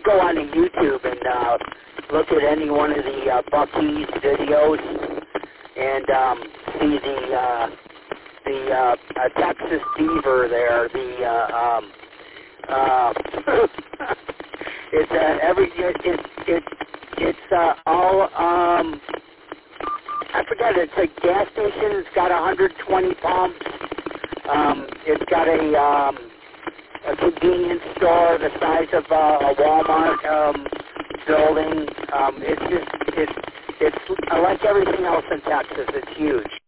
go on to YouTube and look at any one of the Buc-ee's videos and see the Texas Beaver there. It's all I forget. It's a gas station. It's got 120 pumps. It's got a convenience store the size of a Walmart building. It's like everything else in Texas. It's huge.